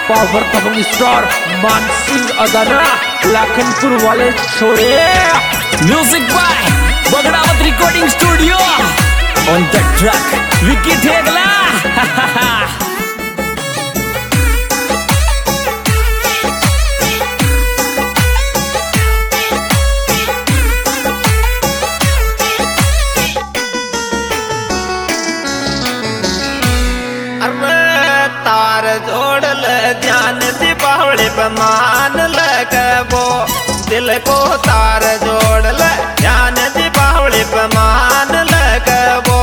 Power दबंग star Mansingh Adana Lakhanpur वाले छोड़े। Music by Bagdawat recording studio on the track Vicky Thegla. तार जोड़ल ध्यान दीपावली पे मान लगबो दिल को तार जोड़ल ध्यान दीपावली पे मान लगबो।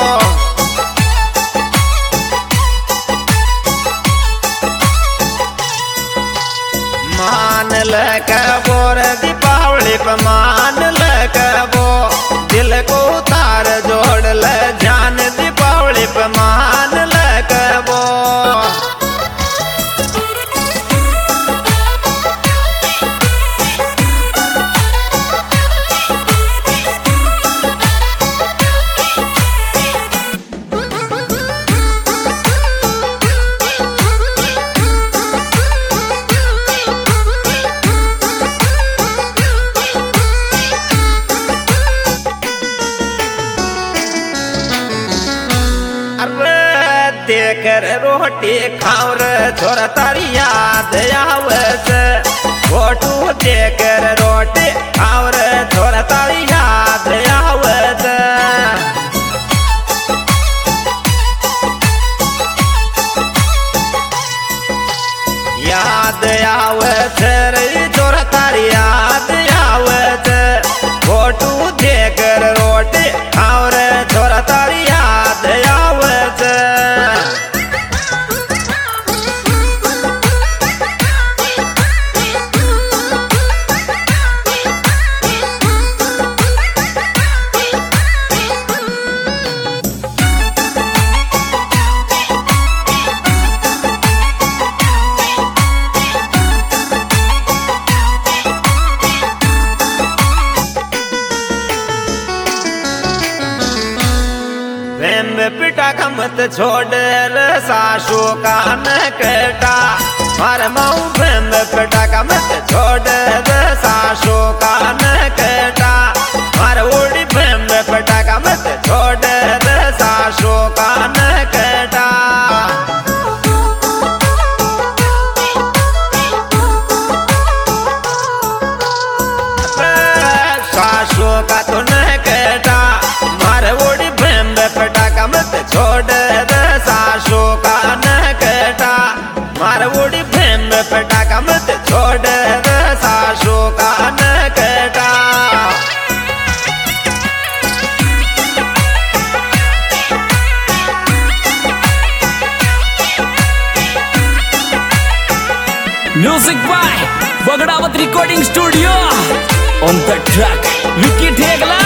मान लगबो रे दीपावली पे मान लगबो दिल को तार जोड़ल ध्यान दीपावली पे मान लगबो। देकर रोटी खावर छोरा तारी याद आवत फोटो देकर रोटी खावर छोरा तारी याद आवत। याद आवत रे छोरा तारी याद आवत फोटो देकर रोटी खावर छोरा तारी याद आवत। पिटा का मत छोड़ सासू का न कटा मार माऊ प्रेम पिटा का मत छोड़ सासू का न कटा मार ओडी प्रेम पिटा का मत छोड़ सासू का न कटा। सासू का तो न कटा मार ओडी प्रेम पिटा का मत छोड़ सासू का न कटा मार उड़ी प्रेम पिटा का मत छोड़ सासू का न कटा। Music by Bagdawat recording studio on the track Vicky Thegla.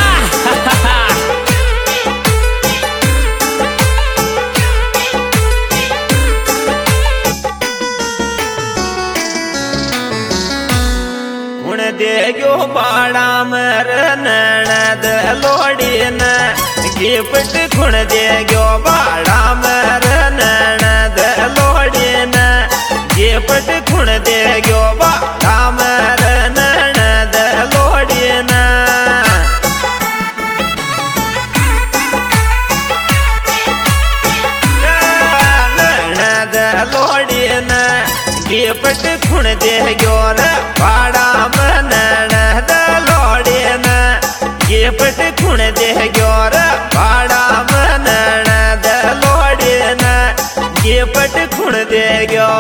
देगो बाड़ा मर ननद लोड़ी न गिफ्ट खुण देगो बाड़ा मर ननद लोड़ी न गिफ्ट खुण देगो बाड़ा मर ननद लोड़ी न। ननद लोड़ी न गिफ्ट खुण देगो रे बाड़ा ननद लोड़ी न गिफ्ट खुण देगो रे बाड़ा ननद लोड़ी न गिफ्ट खुण देगो।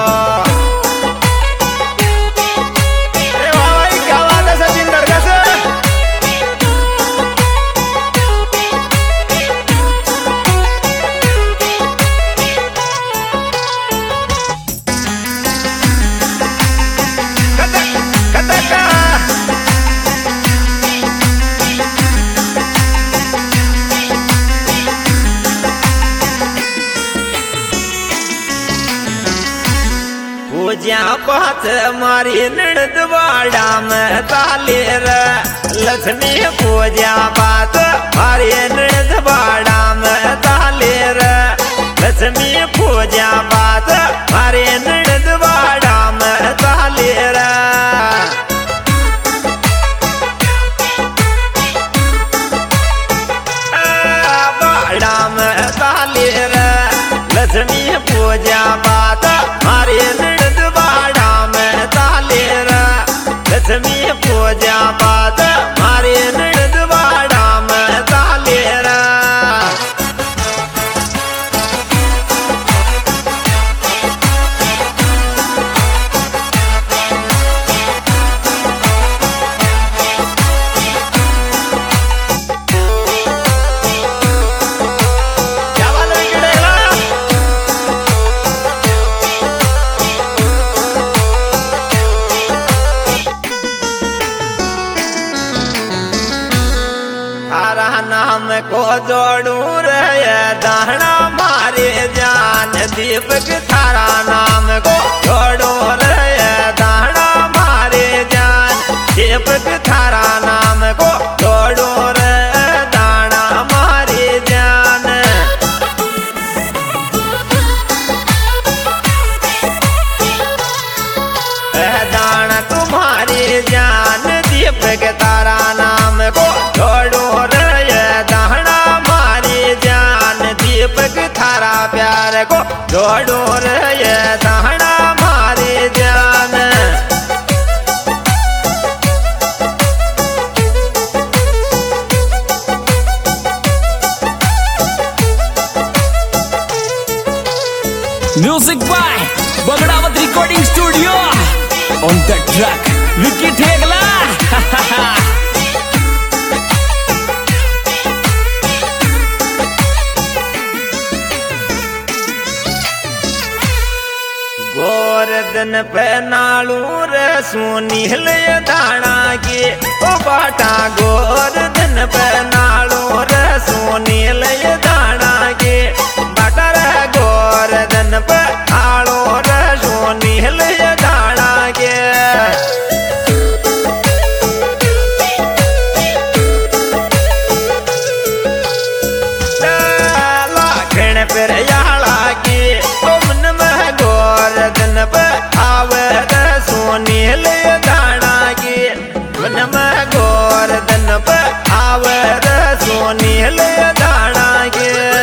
क्या बात है सचिन लड़का से। पूजा पाठ मारी नृद बाड़ा में तालेर लक्ष्मी पूजा पाठ मारी नृद बाड़ा में तालेर लक्ष्मी पूजा पाठ मारी नृद बाड़ा लक्ष्मी पूजा बात मारे नृद बाड़ा में ताले रे लक्ष्मी पूजा बात मारे नृद बाड़ा में ताले रे थारा नाम को जोड़ू रे दाहना मारे जान दीपक थारा नाम को जोड़ू रे दाहना मारे जान दीपक थारा नाम को जोड़ू रे दाना मारे जान दाना तुम्हारी जान दीपक तारा नाम को जोड़ू दीपक थारा प्यार को जोड़ो रे दाहना मारे जान music by Bagdawat recording studio on the track Vicky Thegla गोरदन पे नालू रे सुनील दाना की ओ बाटा गोरदन पे नालू रे सुनील दाना की बाटा रे गोरदन पे नालू रे सुनील दाना के लाखन पर याला की मन में गोरदन पे आवे रे सुनील दाना की मन में गोरदन पे आवे रे सुनील दाना की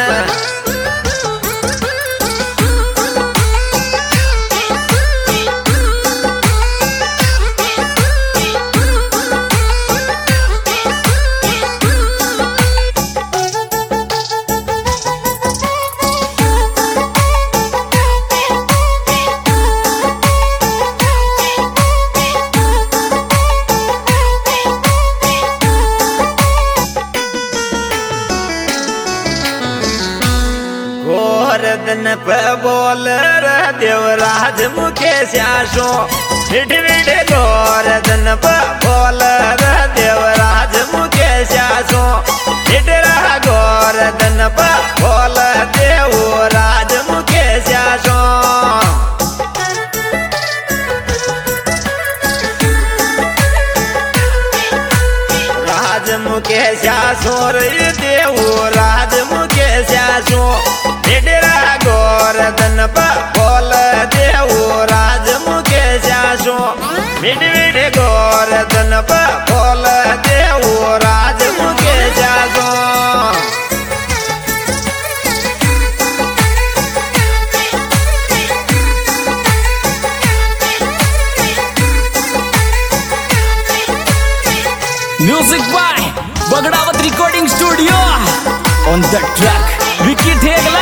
गोरदन पे बोल रे देवराज मुकेश आशो विठ विठ गोरदन पे बोल रे देवराज मुकेश आशो विठ रहा गोरदन पे बोल देवराज मुकेश आशो राज मुकेश आशो रे देवराज मुकेश आशो गोरदन पे बोल देवराज मुकेश आशो मिड मिड गोरदन पे बोल देवराज मुकेश आशो music by Bagdawat recording studio on the track Vicky Thegla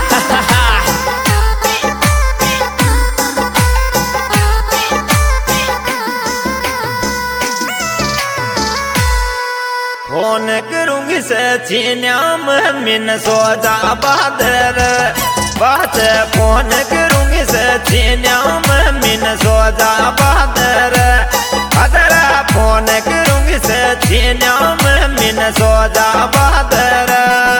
phone करूंगी सचिन्याम मिन सोजा बहादुर बात फोन करूंगी सचिन्याम मिन सोजा बहादुर बहादुर फोन करूंगी सचिन्याम मिन सोजा बहादुर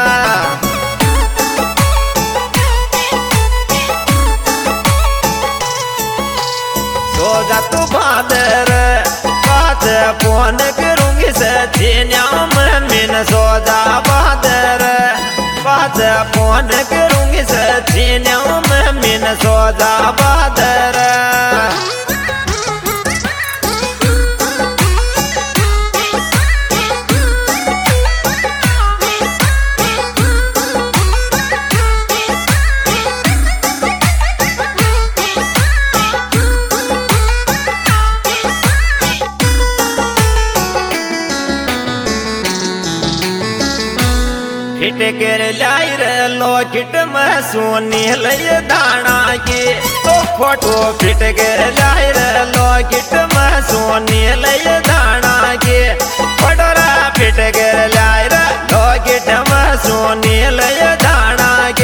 सोजा तू बहादुर बात फोन करूंगी सचिन्याम मिन सोजा बहादुर बात फोन करूंगी सचिन्याम मिन सोजा बहादुर कर लाई रे लॉकेट में सोनी लय दाना की तो फोटो फिट कर लाई रे लॉकेट में सोनी लय दाना की फोटोरा फिट कर लाई रे लॉकेट में सोनी लय दाना के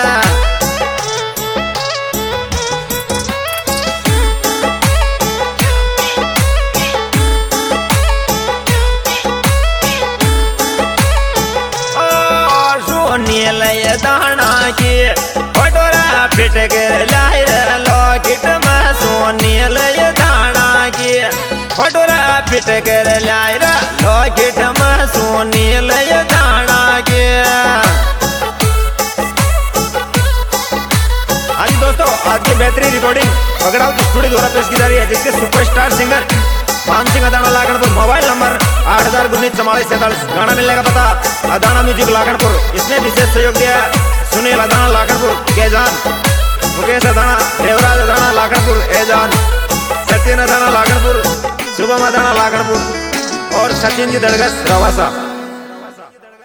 लय दाना की फोटोरा फिट कर लाई रे लॉकेट में सोनी लय दाना की फोटोरा फिट कर लाई रे लॉकेट में सोनी लय दाना के। आज दोस्तों आज की बेहतरीन रिकॉर्डिंग बगड़ावत स्टूडियो द्वारा पेश की जा रही है, जिसके superstar singer Mansingh Adana Lakhanpur, mobile number 80194447। गाना मिलने का पता अदाना म्यूजिक लाखनपुर। इसमें विशेष सहयोग दिया Sunil Adana Lakhanpur, केजान Mukesh Adana, Devraj Adana Lakhanpur, एजान Sachin Adana Lakhanpur, Shubham Adana Lakhanpur और सचिन जी दरगस रवासा।